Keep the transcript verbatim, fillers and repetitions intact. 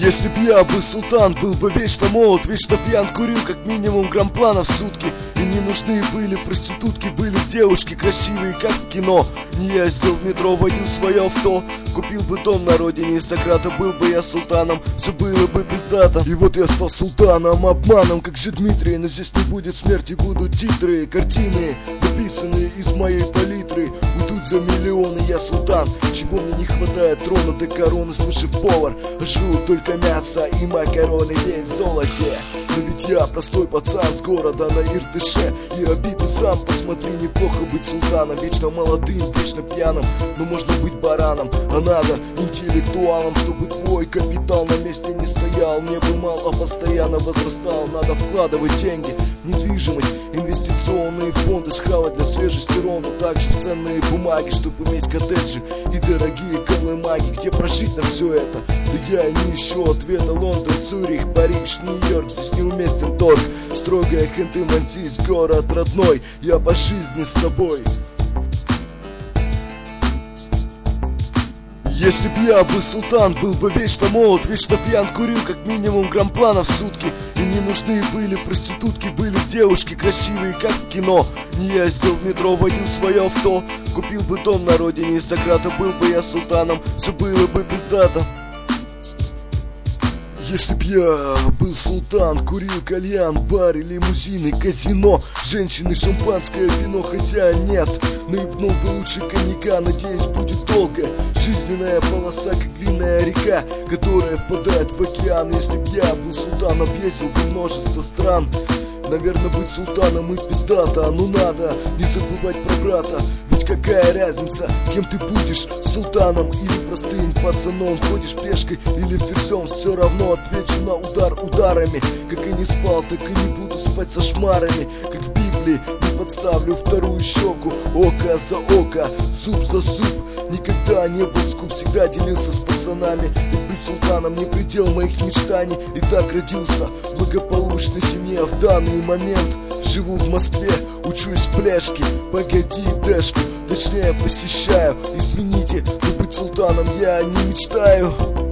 Если б я был султан, был бы вечно молод, вечно пьян, курил как минимум грамм плана в сутки. И не нужны были проститутки, были б девушки красивые, как в кино. Не ездил в метро, водил свое авто, купил бы дом на родине и Сократа, был бы я султаном, все было бы пиздато. И вот я стал султаном, обманом, как же Дмитрий. Но здесь не будет смерти, будут титры, картины, выписанные из моей палитры. Уйдут за миллионы, я султан. Чего мне не хватает, трона до короны, слышав повар. Жру только мясо и макароны, весь в золоте. Но ведь я простой пацан с города на Иртыше. И обиды сам посмотри, неплохо быть султаном. Вечно молодым, вечно пьяным, но можно быть бараном. А надо интеллектуалом, чтобы твой капитал на месте не стоял. Мне бы мало, постоянно возрастал. Надо вкладывать деньги в недвижимость, инвестиционные фонды, схавать для свежести ронду, также в ценные бумаги, чтобы иметь коттеджи и дорогие колымаги. Где прожить на все это? Да я и не ищу ответа. Лондон, Цюрих, Париж, Нью-Йорк, здесь неуместен торг. Строгая Ханты-Мансийск, город родной, я по жизни с тобой. Если б я был султан, был бы вечно молод, вечно пьян, курил как минимум грамм плана в сутки. И не нужны были проститутки, были б девушки красивые, как в кино. Не ездил в метро, водил свое авто, купил бы дом на родине и Сократа, был бы я султаном, все было бы пиздато. Если б я был султан, курил кальян, бары, лимузины, казино, женщины, шампанское, вино, хотя нет, наебнул бы лучше коньяка, надеюсь, будет долгая жизненная полоса, как длинная река, которая впадает в океан. Если б я был султан, объездил бы множество стран. Наверное, быть султаном и пиздато, но надо не забывать про брата. Ведь какая разница, кем ты будешь, султаном или простым пацаном. Ходишь пешкой или ферзем, все равно отвечу на удар ударами. Как и не спал, так и не буду спать со шмарами. Как в Библии, не подставлю вторую щеку. Око за око, зуб за зуб. Никогда не был скуп, всегда делился с пацанами. Ведь быть султаном не предел моих мечтаний. И так родился в благополучной семье. В данный момент живу в Москве, учусь в пляжке, погоди дэшку, точнее посещаю. Извините, но быть султаном я не мечтаю.